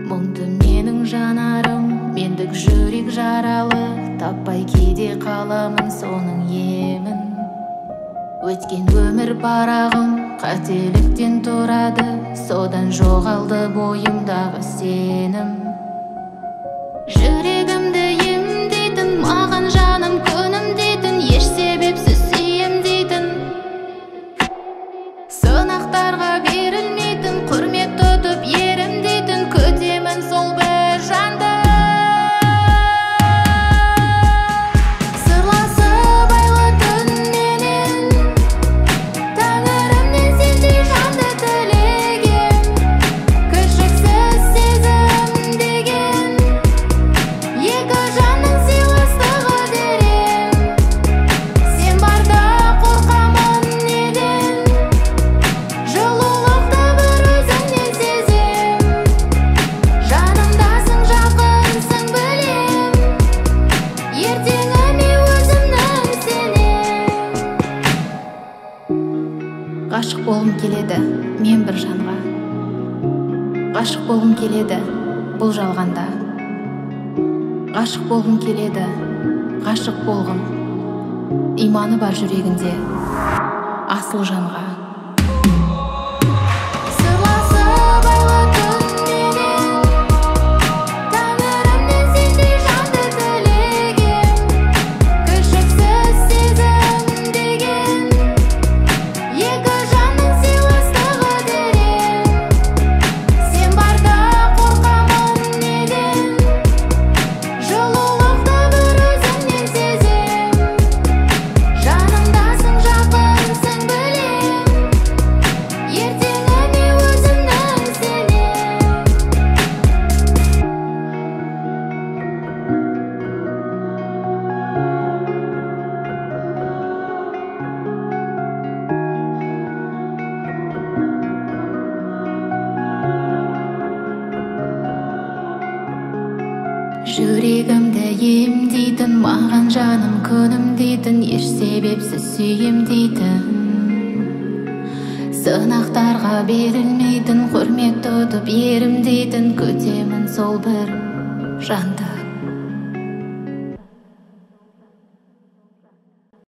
мұңды менің жанарым, мендік жүрек жаралы, таппай кейде қаламын соның емін. Өткен өмір парағым қателіктен тұрады, содан жоғалды бойымдағы сенім. Жүрегімді емдейтін, маған жаным күнім дейтін, еш себепсіз сүйем дейтін, сынақтарға берілмейтін, құрмет тұтып ерім дейтін, күтемін сол бір жанды. Сырласып айлы түнменен, тәңірімнен сендей жанды тілеген, кіршіксіз сезім деген, екі жанның сыйластығы терең. Сен барда қорқамын неден, жылулықты бір өзіңнен сезем. Жанымдасың, жақынсың білем, ертеңіме өзімнің сенем. Ғашық болғым келеді мен бір жанға, ғашық болғым келеді бұл жалғанда. Ғашық болғым келеді, ғашық болғым, иманы бар жүрегінде асыл жанға. Сырласып айлы түнменен, тәңірімнен сендей жанды тілеген, кіршіксіз сезім деген, екі жанның сыйластығы терең. Сен барда қорқамын неден, жылулықты бір өзіңнен сезем. Жанымдасың, жақынсың білем, ертеңіме өзімнің сенем. Жүрегімді емдейтін, маған жаным күнім дейтін, еш себепсіз сүйем дейтін, сынақтарға берілмейтін, құрмет тұтып ерім дейтін, күтемін сол бір жанды.